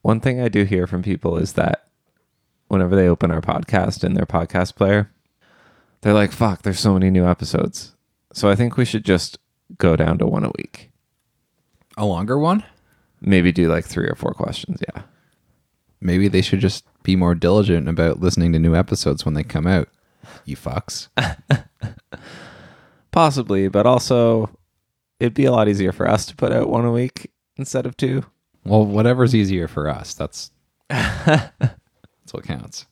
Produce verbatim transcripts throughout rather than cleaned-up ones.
one thing I do hear from people is that whenever they open our podcast in their podcast player, they're like, fuck, there's so many new episodes. So I think we should just go down to one a week. A longer one? Maybe do like three or four questions. Yeah. Maybe they should just be more diligent about listening to new episodes when they come out. You fucks. Possibly, but also it'd be a lot easier for us to put out one a week instead of two. Well, whatever's easier for us. That's that's what counts.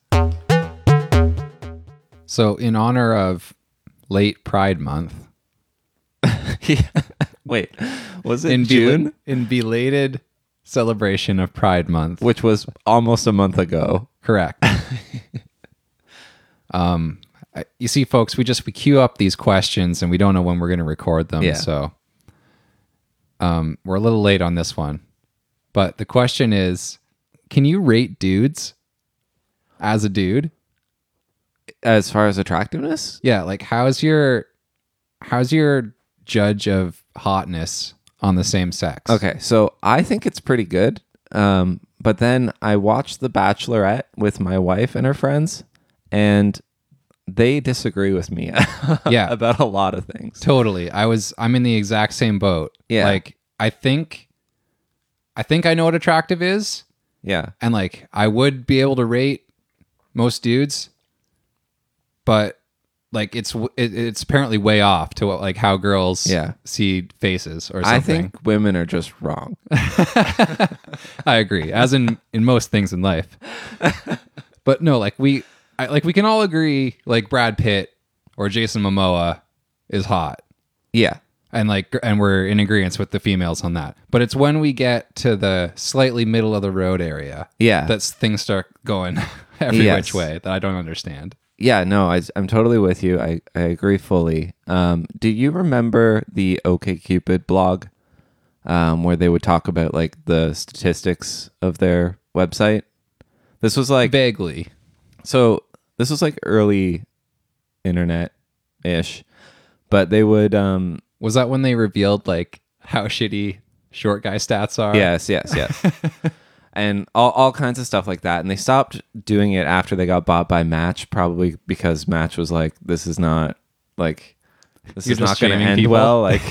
So, in honor of late Pride Month, Yeah. Wait, was it in June? bel- in belated celebration of Pride Month, Which was almost a month ago. correct. um, I- you see, folks, we just we queue up these questions and we don't know when we're going to record them, Yeah. so um, we're a little late on this one. But the question is, can you rate dudes as a dude? As far as attractiveness? Yeah, like how's your how's your judge of hotness on the same sex? Okay, so I think it's pretty good. Um, but then I watched The Bachelorette with my wife and her friends, and they disagree with me Yeah. about a lot of things. Totally. I was I'm in the exact same boat. Yeah. Like I think I think I know what attractive is, Yeah. and like I would be able to rate most dudes, but like it's w- it, it's apparently way off to what, like how girls Yeah. see faces or something. I think women are just wrong. I agree, as in in most things in life. But no, like we I, like we can all agree like Brad Pitt or Jason Momoa is hot. Yeah. And like and we're in agreement with the females on that. But it's when we get to the slightly middle of the road area Yeah. that things start going every Yes. which way that I don't understand. Yeah, no, I, I'm totally with you. I, I agree fully. Um, do you remember the OkCupid blog um, where they would talk about like the statistics of their website? This was like Vaguely. so. This was like early internet ish, but they would. Um, Was that when they revealed like how shitty short guy stats are? yes, yes, yes, and all all kinds of stuff like that. And they stopped doing it after they got bought by Match, probably because Match was like, "This is not like this You're is not just going to shaming end people." well." Like.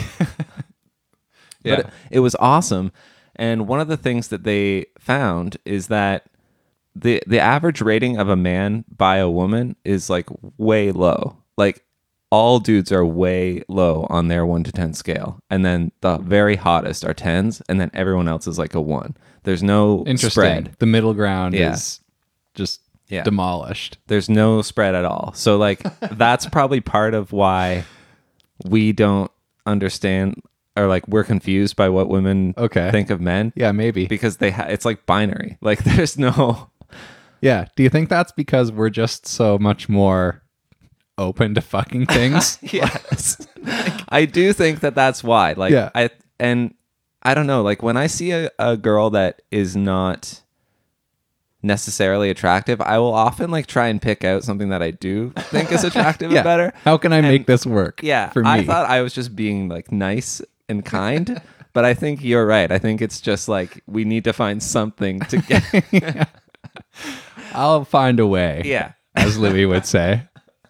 Yeah. But it, it was awesome. And one of the things that they found is that the the average rating of a man by a woman is like way low. Like all dudes are way low on their one to ten scale. And then the very hottest are tens, and then everyone else is like a one. There's no Interesting. spread. The middle ground Yeah. is just Yeah. demolished. There's no spread at all. So like that's probably part of why we don't understand, or like we're confused by what women Okay. think of men. Yeah, maybe. Because they ha- it's like binary. Like there's no Yeah. Do you think that's because we're just so much more open to fucking things? yes. I do think that that's why. Like Yeah. I and I don't know, like when I see a, a girl that is not necessarily attractive, I will often like try and pick out something that I do think is attractive Yeah. and better. How can I And- make this work? Yeah. For me. I thought I was just being like nice and kind, but I think you're right. I think it's just like we need to find something to get. I'll find a way. Yeah. As Louis would say.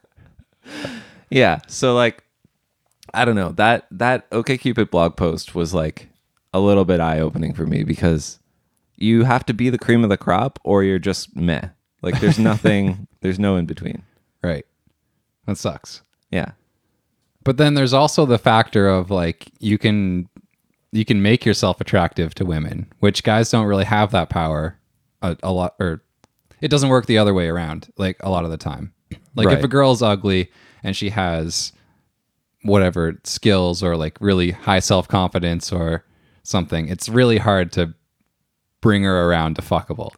Yeah. So like I don't know. That that OkCupid blog post was like a little bit eye-opening for me because you have to be the cream of the crop or you're just meh. Like there's nothing there's no in between. Right. That sucks. Yeah. But then there's also the factor of like you can you can make yourself attractive to women, which guys don't really have that power a, a lot, or it doesn't work the other way around like a lot of the time. Like if Right. a girl's ugly and she has whatever skills or like really high self-confidence or something, it's really hard to bring her around to fuckable.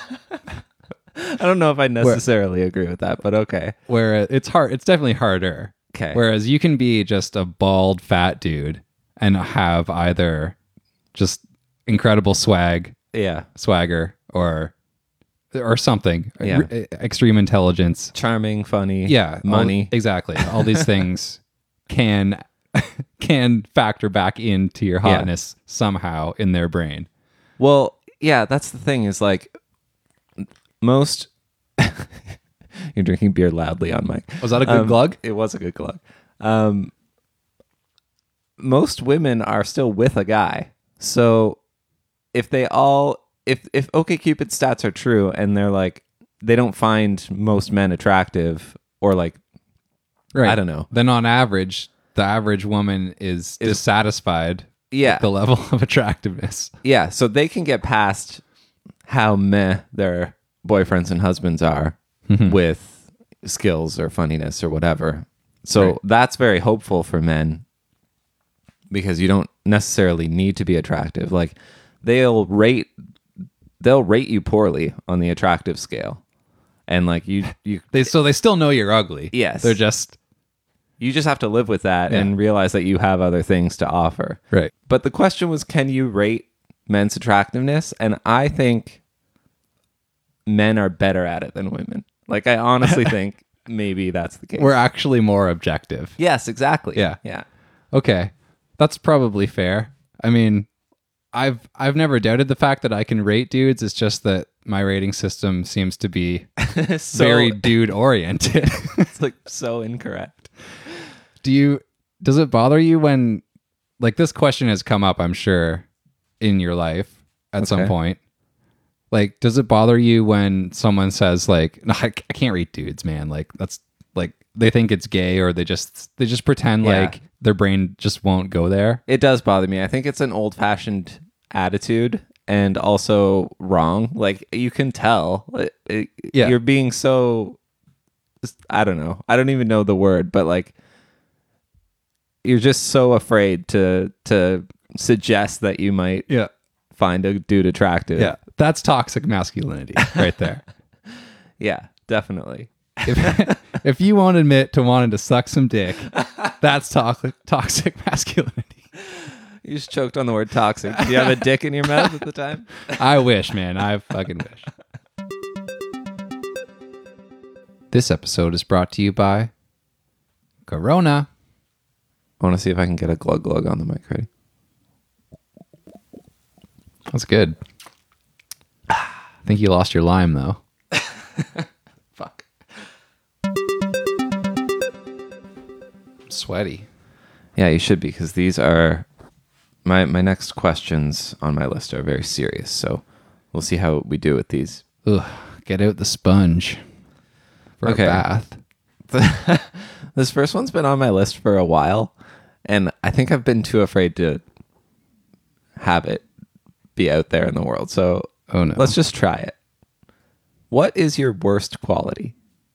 I don't know if I necessarily agree with that, but okay. Where it's hard, it's definitely harder. Okay. Whereas you can be just a bald fat dude and have either just incredible swag, Yeah. swagger, or or something, Yeah. Re- extreme intelligence. Charming, funny, Yeah, all- money. exactly. All these things can can factor back into your Yeah. hotness somehow in their brain. Well, yeah, that's the thing is like most. You're drinking beer loudly on mic. Was that a good Um, glug? It was a good glug. Um, most women are still with a guy. So if they all, if, if OkCupid stats are true and they're like, they don't find most men attractive or like, Right. I don't know. Then on average, the average woman is, Is- dissatisfied Yeah. with the level of attractiveness. Yeah. So they can get past how meh their boyfriends and husbands are with skills or funniness or whatever. So Right. that's very hopeful for men because you don't necessarily need to be attractive. Like they'll rate they'll rate you poorly on the attractive scale. And like you you They so they still know you're ugly. Yes. They're just you just have to live with that Yeah. and realize that you have other things to offer. right. But the question was, can you rate men's attractiveness? And I think men are better at it than women. Like, I honestly think maybe that's the case. We're actually more objective. yes, exactly. Yeah. Yeah. Okay. That's probably fair. I mean, I've I've never doubted the fact that I can rate dudes. It's just that my rating system seems to be so, very dude oriented. it's like so incorrect. Do you does it bother you when like this question has come up, I'm sure, in your life at some Okay. point? Like, does it bother you when someone says like, no, I, I can't rate dudes, man. Like that's like they think it's gay or they just they just pretend Yeah. like their brain just won't go there. It does bother me. I think it's an old fashioned attitude and also wrong. Like, you can tell. It- it- Yeah. You're being so, I don't know. I don't even know the word, but like, you're just so afraid to to suggest that you might Yeah. find a dude attractive. Yeah. That's toxic masculinity right there. Yeah, definitely. if, if you won't admit to wanting to suck some dick, that's toxic toxic masculinity. You just choked on the word toxic. Do you have a dick in your mouth at the time? I wish, man. I fucking wish. This episode is brought to you by Corona. I want to see if I can get a glug glug on the mic. Ready? That's good. I think you lost your lime, though. Fuck. Sweaty. Yeah, you should be, because these are my my next questions on my list are very serious. So we'll see how we do with these. Ugh, get out the sponge for Okay. a bath. This first one's been on my list for a while, and I think I've been too afraid to have it be out there in the world. So Oh, no. let's just try it. What is your worst quality?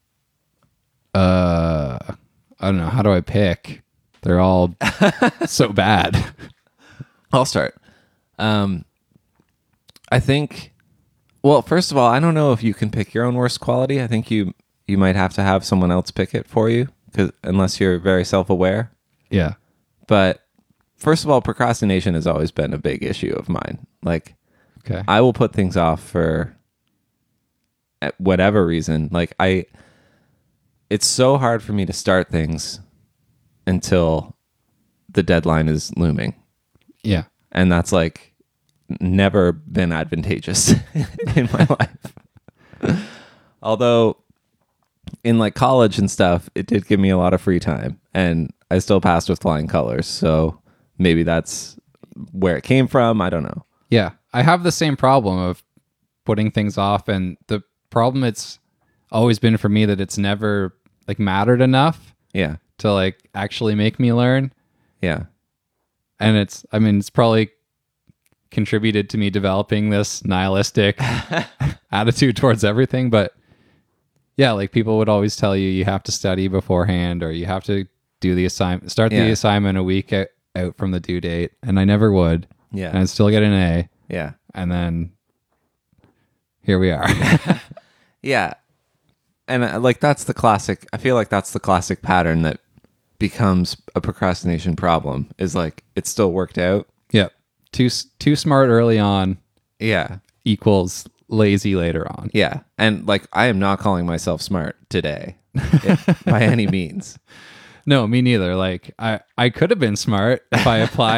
Uh, I don't know. How do I pick? They're all so bad. I'll start. Um, I think. Well, first of all, I don't know if you can pick your own worst quality. I think you you might have to have someone else pick it for you, because unless you're very self-aware. Yeah. But first of all, procrastination has always been a big issue of mine. Like, Okay. I will put things off for at whatever reason. Like, I, it's so hard for me to start things until the deadline is looming. Yeah. And that's like never been advantageous in my life. Although in like college and stuff, it did give me a lot of free time, and I still passed with flying colors. So maybe that's where it came from. I don't know. Yeah. I have the same problem of putting things off, and the problem it's always been for me that it's never like mattered enough Yeah. to like actually make me learn. Yeah. And it's, I mean, it's probably contributed to me developing this nihilistic attitude towards everything. But yeah, like people would always tell you, you have to study beforehand, or you have to do the assignment, start Yeah. the assignment a week out, out from the due date. And I never would. Yeah. And I'd still get an A. Yeah. And then here we are. Yeah. And uh, like, that's the classic. I feel like that's the classic pattern that becomes a procrastination problem, is like, it's still worked out. Yep. Too, s- too smart early on Yeah. equals lazy later on. Yeah. And like, I am not calling myself smart today if- by any means. No, me neither. Like I, I could have been smart if I applied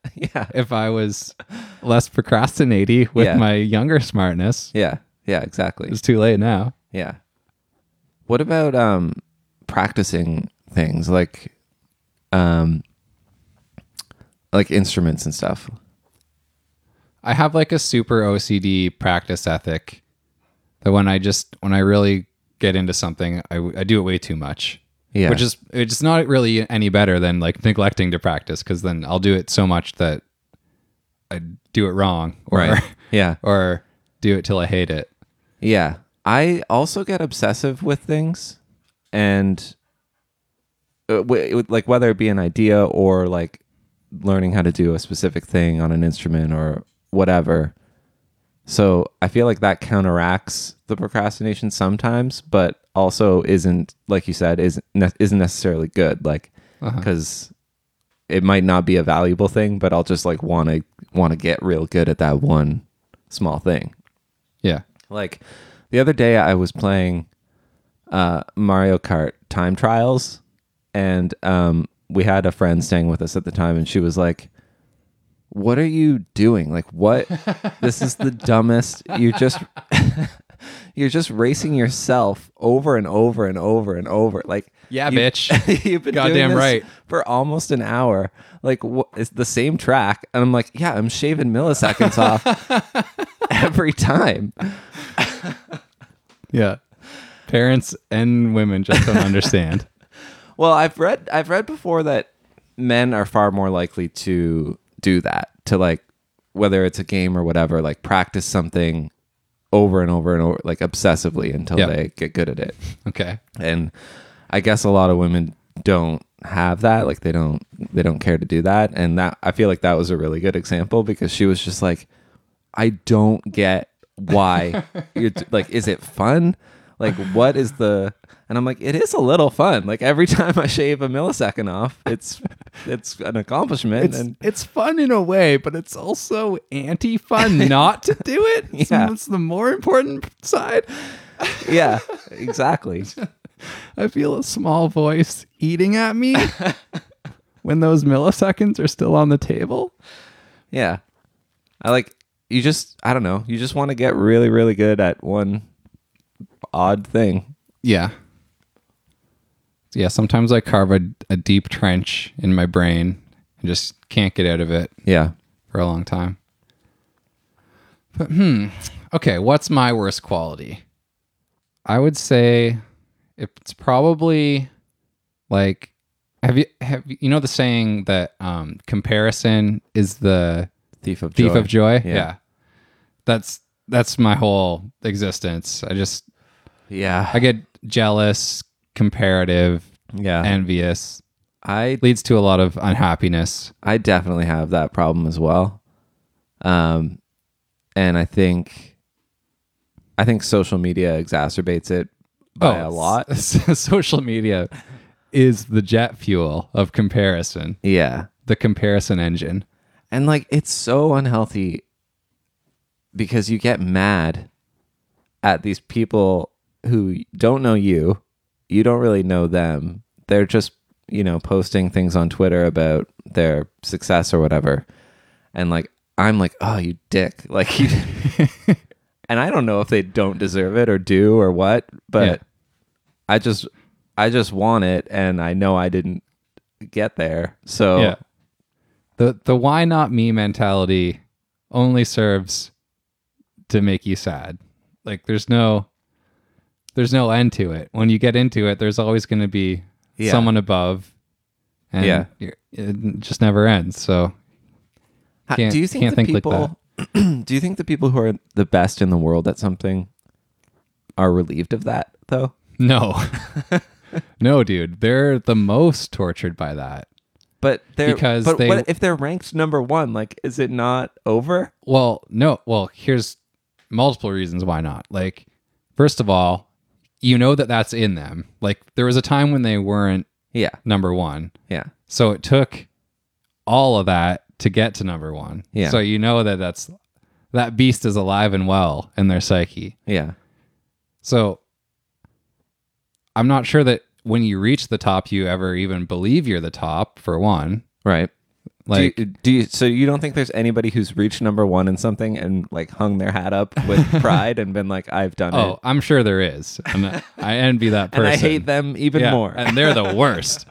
Yeah. if I was less procrastinating with Yeah. my younger smartness. Yeah. Yeah, exactly. It's too late now. Yeah. What about um practicing things like um like instruments and stuff? I have like a super O C D practice ethic that when I just when I really get into something, I, I do it way too much. Yeah. Which is it's not really any better than like neglecting to practice, because then I'll do it so much that I do it wrong, or Right. Yeah. or do it till I hate it. Yeah. I also get obsessive with things, and uh, w- like whether it be an idea or like learning how to do a specific thing on an instrument or whatever. So I feel like that counteracts the procrastination sometimes, but also isn't, like you said, isn't ne- isn't necessarily good. Like, because it might not be a valuable thing, but I'll just like want to want to get real good at that one small thing. Yeah. Like the other day, I was playing uh, Mario Kart Time Trials, and um, we had a friend staying with us at the time, and she was like, "What are you doing? Like, what? This is the dumbest. You're just you're just racing yourself over and over and over and over. Like, Yeah, you- bitch. you've been Goddamn doing this right. for almost an hour. Like, wh- it's the same track, and I'm like, yeah, I'm shaving milliseconds off every time. Yeah. Parents and women just don't understand. Well, I've read I've read before that men are far more likely to do that, to like, whether it's a game or whatever, like practice something over and over and over, like obsessively until Yeah. they get good at it. Okay. And I guess a lot of women don't have that, like they don't they don't care to do that. And that, I feel like that was a really good example, because she was just like, I don't get why you're t- like, is it fun? Like, what is the, and I'm like, it is a little fun. Like every time I shave a millisecond off, it's it's an accomplishment. It's and it's fun in a way, but it's also anti-fun not to do it. It's, Yeah. it's the more important side. yeah, exactly. I feel a small voice eating at me when those milliseconds are still on the table. Yeah. I like, you just, I don't know, you just want to get really, really good at one odd thing. Yeah. Yeah, sometimes I carve a, a deep trench in my brain and just can't get out of it Yeah. for a long time. But hmm, okay, what's my worst quality? I would say it's probably like, have you have you you know the saying that um, comparison is the Thief of joy. thief of joy? Yeah. Yeah. That's that's my whole existence. I just Yeah. I get jealous, comparative, yeah. envious. I Leads to a lot of unhappiness. I definitely have that problem as well. Um, and I think, I think social media exacerbates it by a lot. s- Social media is the jet fuel of comparison, Yeah. the comparison engine. And like, it's so unhealthy because you get mad at these people who don't know you. You don't really know them. They're just, you know, posting things on Twitter about their success or whatever. And like, I'm like, oh, you dick. Like, you, and I don't know if they don't deserve it or do or what, but Yeah. I just, I just want it. And I know I didn't get there. So Yeah. The the why not me mentality only serves to make you sad. Like there's no there's no end to it. When you get into it, there's always going to be Yeah. someone above. And Yeah. you're, it just never ends. So How- Can't- do you think can't the think like people do you think the people who are the best in the world at something are relieved of that though? no. No, dude. They're the most tortured by that. But they're Because but they- what if they're ranked number one? Like, is it not over? Well, no. Well, here's multiple reasons why not. Like, first of all, you know that that's in them. Like, there was a time when they weren't Yeah, number one. yeah, So it took all of that to get to number one. Yeah. So you know that that's that beast is alive and well in their psyche. yeah, So I'm not sure that when you reach the top, you ever even believe you're the top, for one. right. Like, do you, do you, so you don't think there's anybody who's reached number one in something and like hung their hat up with pride and been like, I've done oh, it. I'm sure there is. And I I envy that person. And I hate them even Yeah, more. and they're the worst.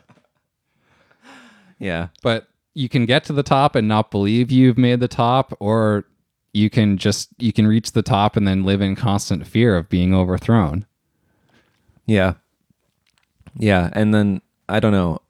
Yeah. But you can get to the top and not believe you've made the top, or you can just you can reach the top and then live in constant fear of being overthrown. Yeah. Yeah. And then I don't know.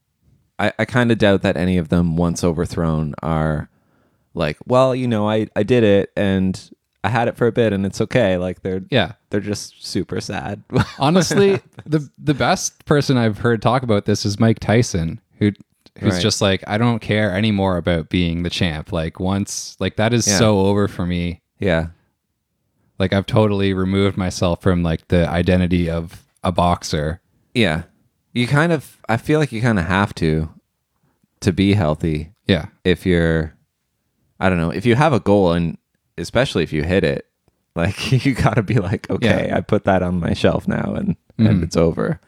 I, I kind of doubt that any of them, once overthrown, are like, well, you know, I, I did it and I had it for a bit and it's okay. Like they're Yeah. they're just super sad. Honestly, the the best person I've heard talk about this is Mike Tyson, who who's Right. just like, I don't care anymore about being the champ. Like once, like that is Yeah. so over for me. Yeah. Like I've totally removed myself from like the identity of a boxer. Yeah. You kind of, I feel like you kind of have to, to be healthy Yeah. if you're, I don't know, if you have a goal and especially if you hit it, like you got to be like, okay, Yeah. I put that on my shelf now and, and Mhm. it's over.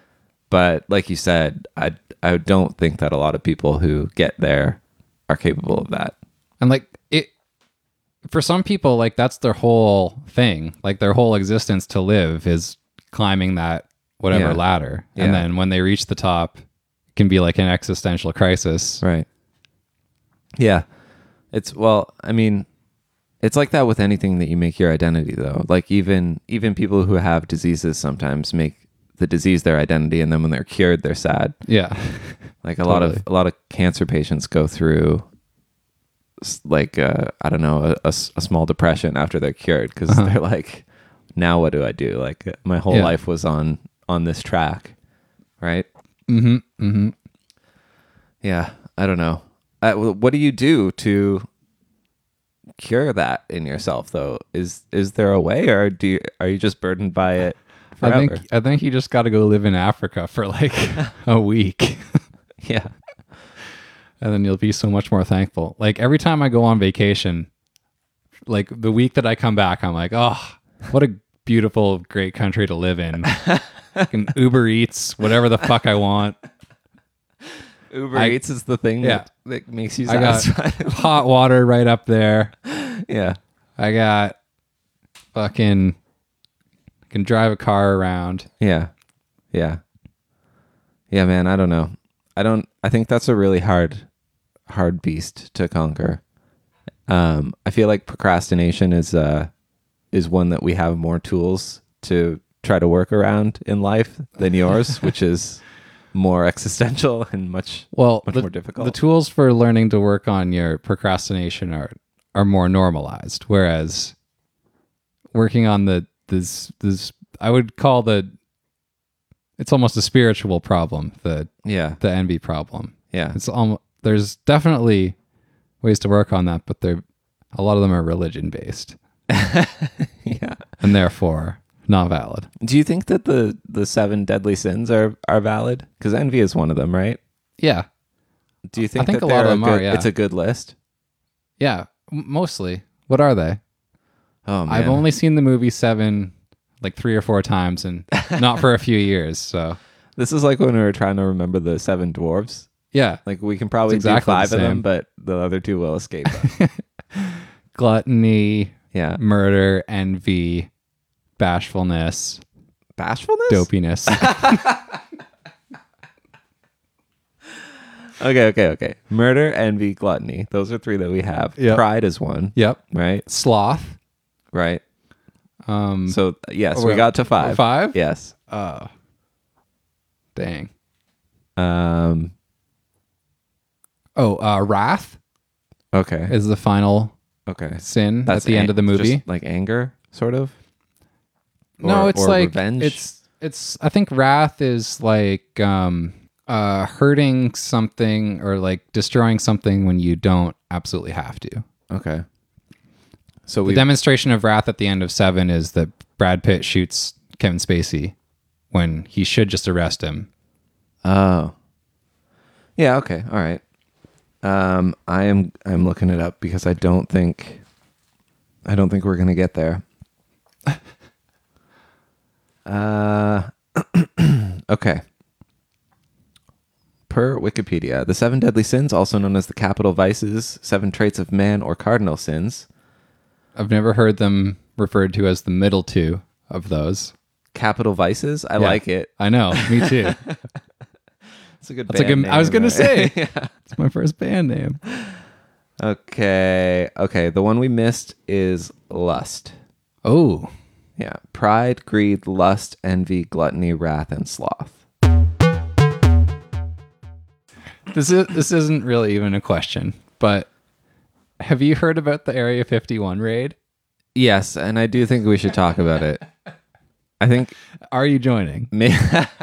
But like you said, I, I don't think that a lot of people who get there are capable of that. And like it, for some people, like that's their whole thing. Like their whole existence to live is climbing that whatever Yeah. ladder. Yeah. And then when they reach the top, it can be like an existential crisis. Right. Yeah. It's, well, I mean, it's like that with anything that you make your identity though. Like even, even people who have diseases sometimes make the disease their identity. And then when they're cured, they're sad. Yeah. Like a lot of, Totally. a lot of cancer patients go through s- like, uh, I don't know, a, a s- a small depression after they're cured. Cause Uh-huh. they're like, now what do I do? Like my whole Yeah. life was on, on this track. Right. Mm-hmm. Mm-hmm. Yeah, I don't know. Uh, wh- what do you do to cure that in yourself, though? Is is there a way, or do you, are you just burdened by it I forever? think I think you just got to go live in Africa for like a week, Yeah, and then you'll be so much more thankful. Like every time I go on vacation, like the week that I come back, I'm like, oh, what a beautiful, great country to live in. I can Uber Eats, whatever the fuck I want. Uber I- Eats is the thing Yeah. that, that makes you I got satisfied. hot water right up there. Yeah, I got fucking can drive a car around. yeah, yeah, yeah, man. I don't know. I don't. I think that's a really hard, hard beast to conquer. Um, I feel like procrastination is uh is one that we have more tools to try to work around in life than yours, which is more existential and much Well, much the, more difficult. the tools for learning to work on your procrastination are are more normalized, whereas working on the this this I would call the it's almost a spiritual problem, the yeah, the envy problem. yeah, It's almost there's definitely ways to work on that, but they're a lot of them are religion based yeah. and therefore not valid. Do you think that the the seven deadly sins are are valid? Because envy is one of them, right? Yeah. Do you think, think that a lot they're of them are, good, yeah. it's a good list? Yeah, m- mostly. What are they? Oh man, I've only seen the movie Seven like three or four times and not for a few years. So this is like when we were trying to remember the seven dwarves. yeah, Like we can probably It's exactly do five the of them, same. but the other two will escape us. gluttony, Yeah, murder, envy, bashfulness, bashfulness. dopiness. Okay, okay, okay. Murder, envy, gluttony. Those are three that we have. Yep. Pride is one, Yep. right? Sloth. Right. Um, So yes, oh, we wait, got to five. Five? Yes. Oh, dang. Um. Oh, uh, wrath Okay. is the final Okay. sin at That's the end an- of the movie. just like anger, sort of. no, Or- it's or like revenge? it's it's. I think wrath is like um, uh, hurting something or like destroying something when you don't absolutely have to. Okay. So The we. demonstration of wrath at the end of Seven is that Brad Pitt shoots Kevin Spacey when he should just arrest him. Oh. Yeah. Okay. All right. Um, I am. I'm looking it up because I don't think. I don't think we're gonna get there. uh. Okay. per Wikipedia. The seven deadly sins, also known as the capital vices, seven traits of man or cardinal sins. I've never heard them referred to as the middle two of those. Capital vices? I Yeah, like it. I know. Me too. It's a good That's a band good. I was name, gonna right? say Yeah. it's my first band name. Okay. Okay. The one we missed is lust. Oh, Yeah. Pride, greed, lust, envy, gluttony, wrath, and sloth. this is this isn't really even a question, but have you heard about the Area fifty-one raid? Yes, and I do think we should talk about it. I think Are you joining? may-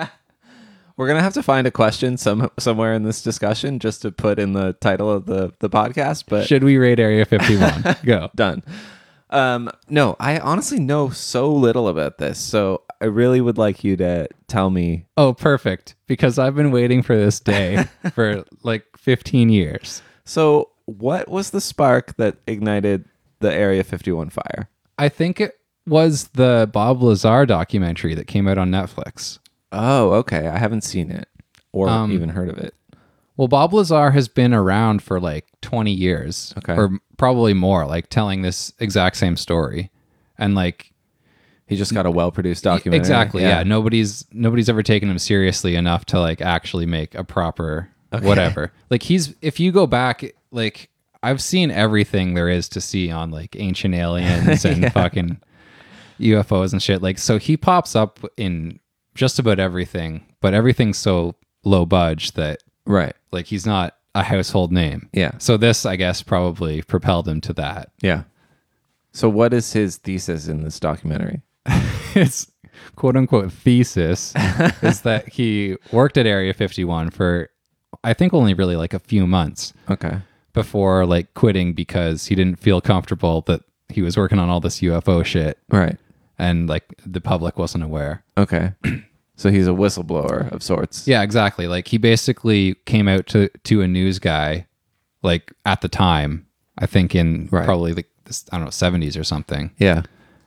we're gonna have to find a question some somewhere in this discussion just to put in the title of the the podcast. But Should we raid Area fifty-one? Go. done. Um, no, I honestly know so little about this, so I really would like you to tell me. Oh, perfect. Because I've been waiting for this day for like fifteen years. So, what was the spark that ignited the Area fifty-one fire? I think it was the Bob Lazar documentary that came out on Netflix. Oh, okay. I haven't seen it or Um, even heard of it. Well, Bob Lazar has been around for like twenty years, Okay. or probably more, like telling this exact same story. And like, He just got a well-produced documentary. exactly, yeah. Nobody's nobody's ever taken him seriously enough to like actually make a proper whatever. Like he's if you go back, like I've seen everything there is to see on like Ancient Aliens and Yeah. fucking U F Os and shit. Like, so he pops up in just about everything, but everything's so low budge that Right. like he's not a household name. Yeah. So this, I guess, probably propelled him to that. Yeah. So, what is his thesis in this documentary? His quote unquote thesis is that he worked at Area fifty-one for, I think, only really like a few months Okay. before like quitting because he didn't feel comfortable that he was working on all this U F O shit Right. and like the public wasn't aware. Okay. So he's a whistleblower of sorts. Yeah, exactly. Like he basically came out to to a news guy, like at the time, I think in Right. probably like this, I don't know, seventies or something, Yeah.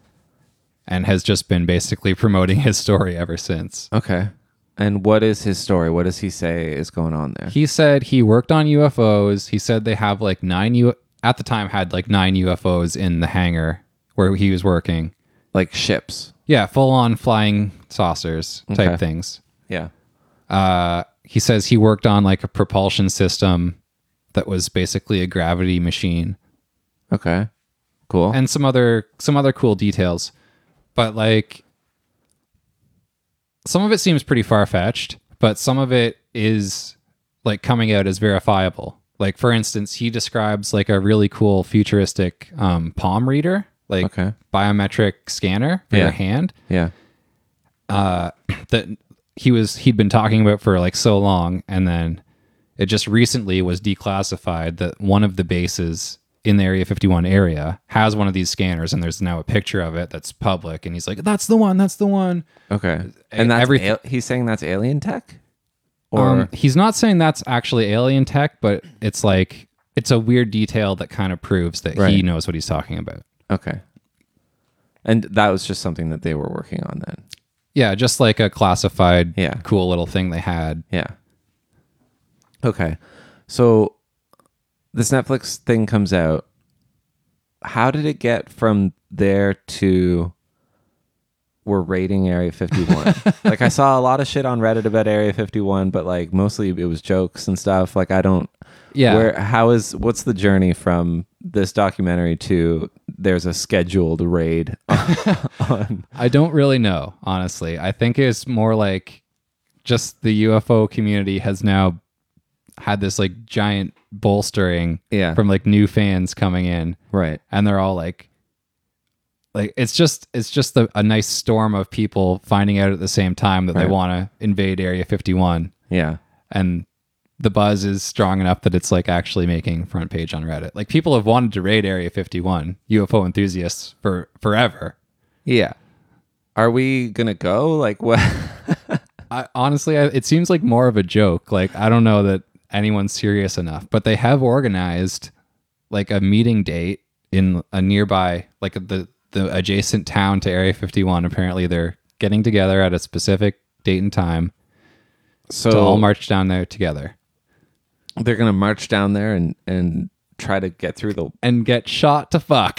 and has just been basically promoting his story ever since. Okay. And what is his story? What does he say is going on there? He said he worked on U F Os. He said they have like nine U at the time had like nine U F Os in the hangar where he was working. Like ships. Yeah, full on flying saucers type Okay. things. Yeah. Uh, he says he worked on like a propulsion system that was basically a gravity machine Okay. Cool. and some other some other cool details. But like some of it seems pretty far-fetched, but some of it is like coming out as verifiable. Like for instance, he describes like a really cool futuristic um, palm reader, like Okay. biometric scanner for Yeah. your hand yeah. that he was he'd been talking about for like so long, and then it just recently was declassified that one of the bases in the Area fifty-one area has one of these scanners, and there's now a picture of it that's public, and he's like, that's the one, that's the one. Okay. And that's everything- al- he's saying that's alien tech? Or Um, he's not saying that's actually alien tech, but it's like it's a weird detail that kind of proves that he Right. knows what he's talking about. okay. And that was just something that they were working on then. Yeah, just like a classified Yeah. cool little thing they had. Yeah. Okay. So this Netflix thing comes out. How did it get from there to we're raiding Area fifty-one? Like I saw a lot of shit on Reddit about Area fifty-one, but like mostly it was jokes and stuff. Like I don't Yeah. Where how is what's the journey from this documentary to there's a scheduled raid on I don't really know, honestly. I think it's more like just the U F O community has now had this like giant bolstering Yeah. from like new fans coming in, right. and they're all like like it's just it's just a, a nice storm of people finding out at the same time that they Right. want to invade Area fifty-one, Yeah. and the buzz is strong enough that it's like actually making front page on Reddit. Like people have wanted to raid Area fifty-one, U F O enthusiasts, for forever. Yeah. Are we gonna go? Like what? I, honestly, I, it seems like more of a joke. Like, I don't know that anyone's serious enough, but they have organized like a meeting date in a nearby, like the, the adjacent town to Area fifty-one. Apparently they're getting together at a specific date and time So to all march down there together. they're gonna march down there and and try to get through the and get shot to fuck.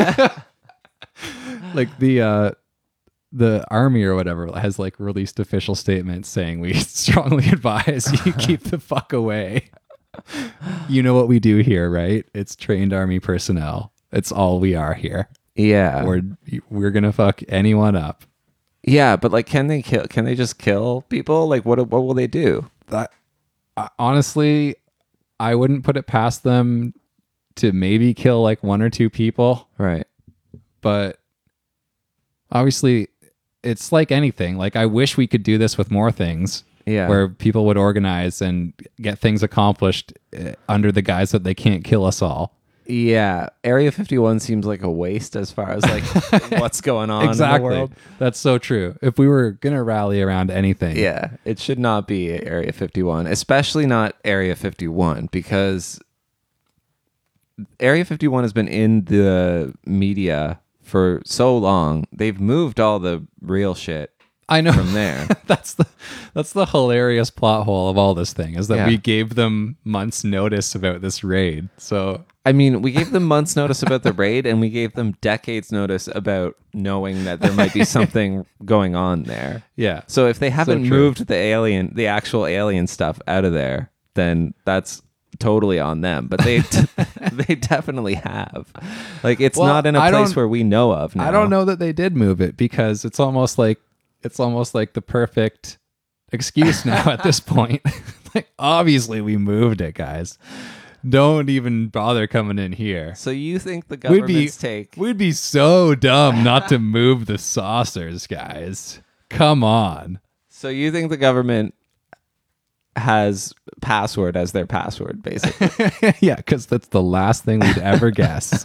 Like the uh the army or whatever has like released official statements saying we strongly advise you keep the fuck away. You know what we do here, right? It's trained army personnel. It's all we are here. yeah We're we're gonna fuck anyone up. yeah. But like, can they kill? Can they just kill people? Like, what what will they do? That uh, honestly, I wouldn't put it past them to maybe kill like one or two people, Right. but obviously it's like anything. Like I wish we could do this with more things. Yeah. Where people would organize and get things accomplished uh, under the guise that they can't kill us all. Yeah, Area fifty-one seems like a waste as far as like what's going on in the Exactly. world. That's so true. If we were going to rally around anything. Yeah, it should not be Area fifty-one, especially not Area fifty-one, because Area fifty-one has been in the media for so long. They've moved all the real shit I know. from there. that's the that's the hilarious plot hole of all this thing is that Yeah. we gave them months notice about this raid. So I mean, we gave them months notice about the raid, and we gave them decades notice about knowing that there might be something going on there. yeah. So if they haven't true. moved the alien, the actual alien stuff out of there, then that's totally on them. But they they definitely have. Like, it's Well, not in a I place don't- where we know of now. I don't know that they did move it because it's almost like it's almost like the perfect excuse now at this point. Like obviously we moved it, guys. Don't even bother coming in here. So you think the We'd be government's take? we'd be so dumb not to move the saucers, guys. Come on. So you think the government has password as their password, basically? Yeah, because that's the last thing we'd ever guess.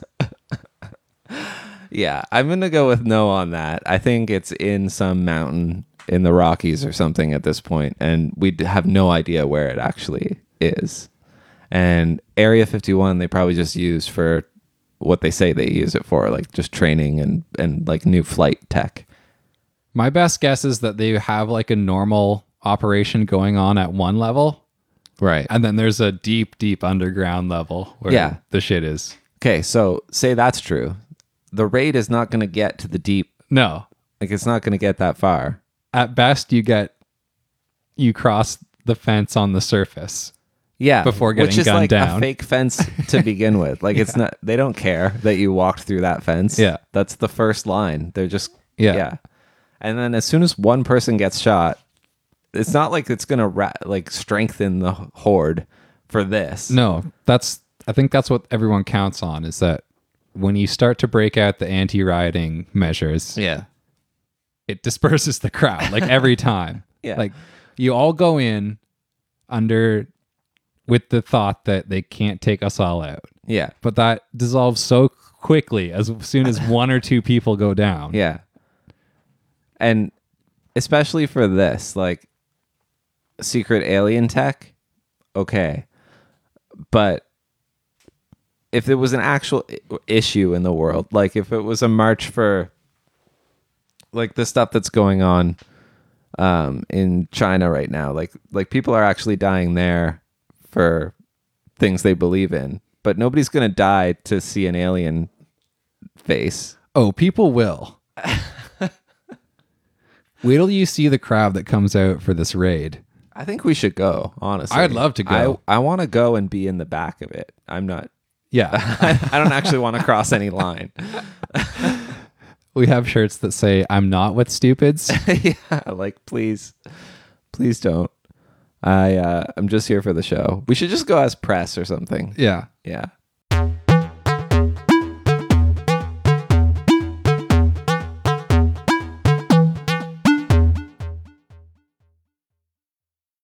Yeah, I'm gonna go with no on that. I think it's in some mountain in the Rockies or something at this point, and we have no idea where it actually is. And Area fifty-one, they probably just use for what they say they use it for, like just training and and like new flight tech. My best guess is that they have like a normal operation going on at one level, Right. and then there's a deep, deep underground level where Yeah. the shit is. Okay, so say that's true. The raid is not going to get to the deep. No. Like, it's not going to get that far. At best, you get you cross the fence on the surface. Yeah, Before getting which is gunned like down. a fake fence to begin with. Like, it's not. They don't care that you walked through that fence. Yeah. That's the first line. They're just Yeah. yeah. And then as soon as one person gets shot, it's not like it's gonna ra- like strengthen the horde for this. No, that's I think that's what everyone counts on is that when you start to break out the anti-rioting measures, Yeah. it disperses the crowd like every time. Yeah. Like you all go in under with the thought that they can't take us all out. Yeah. But that dissolves so quickly as soon as one or two people go down. Yeah. And especially for this, like secret alien tech, okay. But if it was an actual i- issue in the world, like if it was a march for like the stuff that's going on um, in China right now, like like people are actually dying there for things they believe in, but nobody's going to die to see an alien face. Oh, people will. Wait till you see the crowd that comes out for this raid. I think we should go, honestly. I'd love to go. I, I want to go and be in the back of it. I'm not, Yeah. I don't actually want to cross any line. We have shirts that say, I'm not with stupids. Yeah, like, please, please don't. I, uh, I'm just here for the show. We should just go as press or something. Yeah. Yeah.